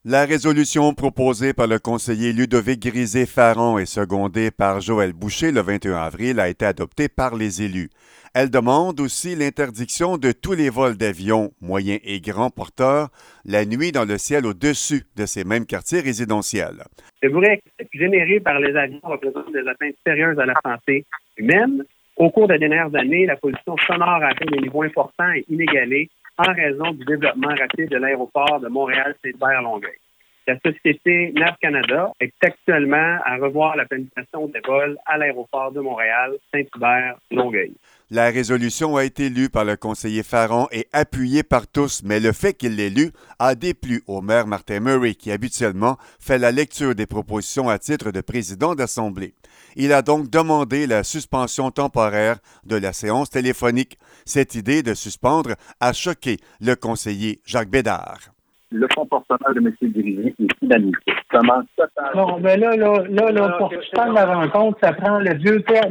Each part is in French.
La résolution proposée par le conseiller Ludovic Grisé-Farron et secondée par Joël Boucher le 21 avril a été adoptée par les élus. Elle demande aussi l'interdiction de tous les vols d'avions, moyens et grands porteurs, la nuit dans le ciel au-dessus de ces mêmes quartiers résidentiels. Le bruit généré par les avions représente des atteintes sérieuses à la santé humaine. Au cours des dernières années, la pollution sonore a atteint des niveaux importants et inégalés en raison du développement rapide de l'aéroport de Montréal-Saint-Hubert-Longueuil. La société NAV Canada est actuellement à revoir la planification des vols à l'aéroport de Montréal-Saint-Hubert-Longueuil. La résolution a été lue par le conseiller Farron et appuyée par tous, mais le fait qu'il l'ait lue a déplu au maire Martin Murray, qui habituellement fait la lecture des propositions à titre de président d'Assemblée. Il a donc demandé la suspension temporaire de la séance téléphonique. Cette idée de suspendre a choqué le conseiller Jacques Bédard. Le comportement de M. Grisé est inadmissible. Comment total. Bon, mais pour suspendre la rencontre, ça prend les deux tiers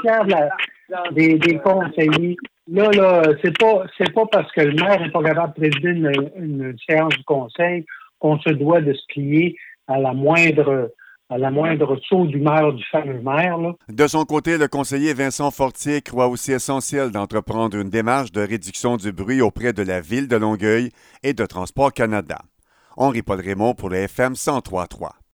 des conseillers. C'est pas parce que le maire n'est pas capable de présider une séance du conseil qu'on se doit de se plier à la moindre saut d'humeur du fameux maire. Là. De son côté, le conseiller Vincent Fortier croit aussi essentiel d'entreprendre une démarche de réduction du bruit auprès de la Ville de Longueuil et de Transport Canada. Henri-Paul Raymond pour le FM 103.3.